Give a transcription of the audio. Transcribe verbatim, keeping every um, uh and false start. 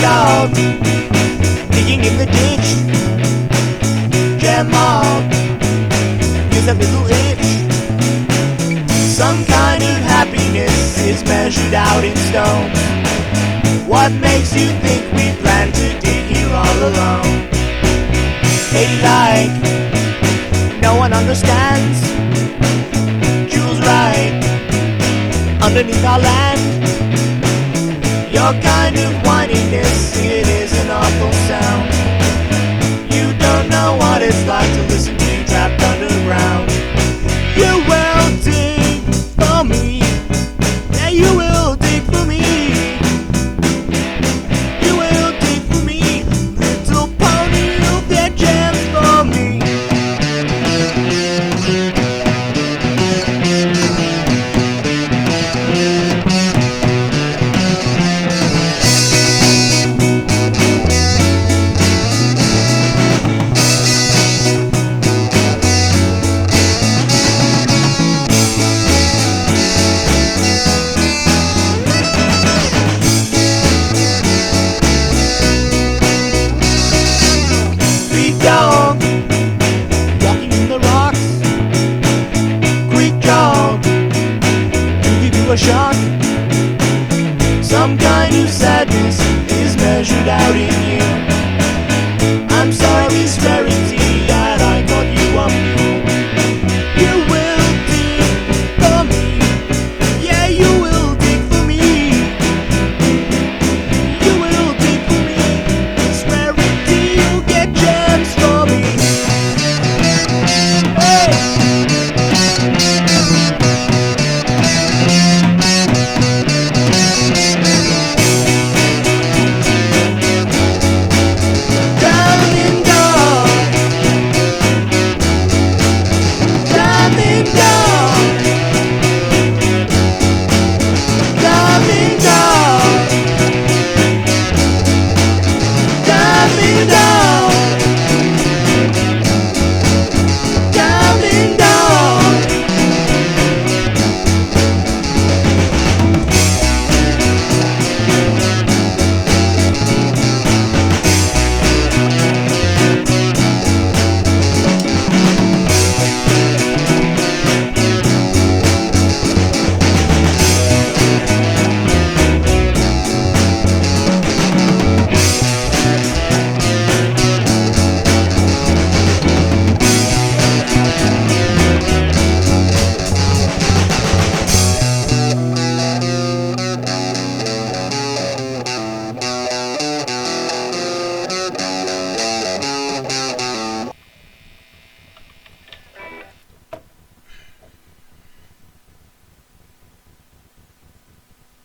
dog digging in the ditch. Jam on, here's a little itch. Some kind of happiness is measured out in stone. What makes you think we plan to dig here all alone? Hey, like, no one understands. Jules right, underneath our land. Your kind of whininess, it is an awful sound. You don't know what it's like to listen to you trapped underground. You will dig for me, yeah, you will dig for me. You will dig for me, little pony, you'll get jams for me. Dog, walking in the rocks. Quick jog to give you a shock. Some kind of sadness is measured out in